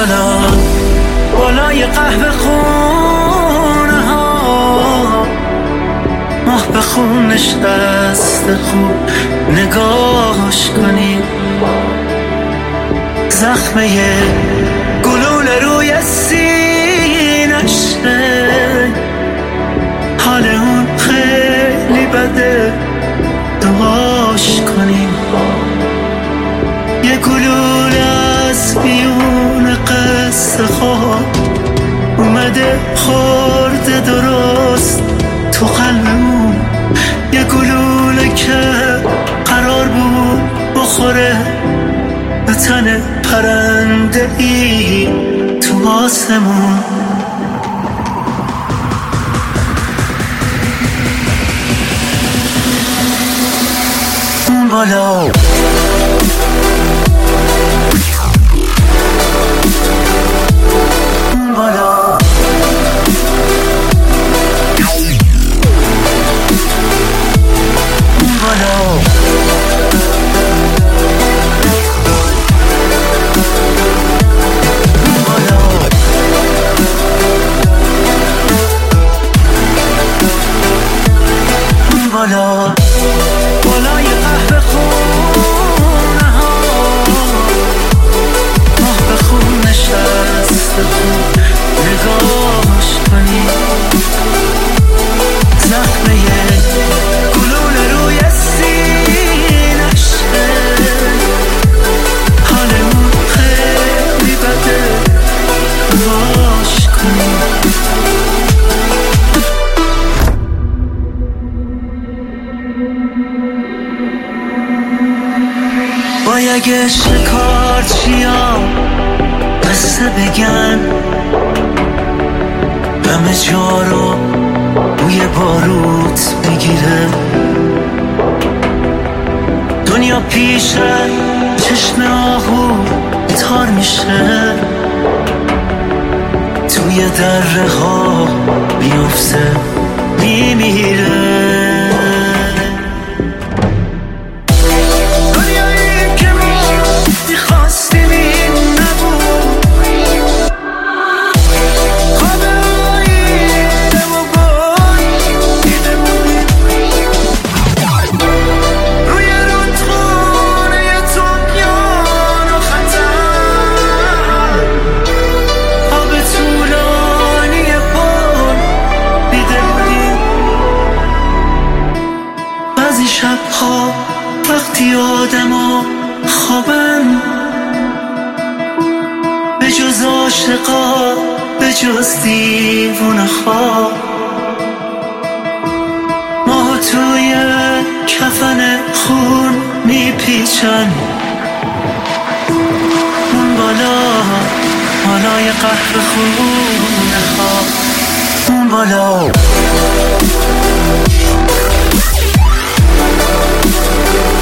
بالا بالای قهوه خونه ها ماه به خون نشسته، خوب نگاهش کنی. زخمه گلوله روی سینشه، حال اون خیلی بده، دعاش کنی. یه گلوله از بیون قصه خواب اومده خورده درست تو قلبمون. یه گلوله که قرار بود بخوره به تن پرنده ای تو آسمون. اون بالا اون بالا بالا بالای قهوه خونه ها ماه به خون نشسته، خوب نگاهش کنی. زخمه گلوله روی سینشه، حالمون خیلی بده، دعاش کنی. اگه شکارچیا قصه بگن، همه جا رو بوی باروت بگیره. دنیا پیش چشم آهو تار میشه، توی دره ها بیفته میمیره. شبها وقتی آدما خوابن، به جز عاشقا به جز دیوونه خواب، ماه توی کفن خون میپیچن. اون بالا بالای قهوه خونه خواب، اون بالا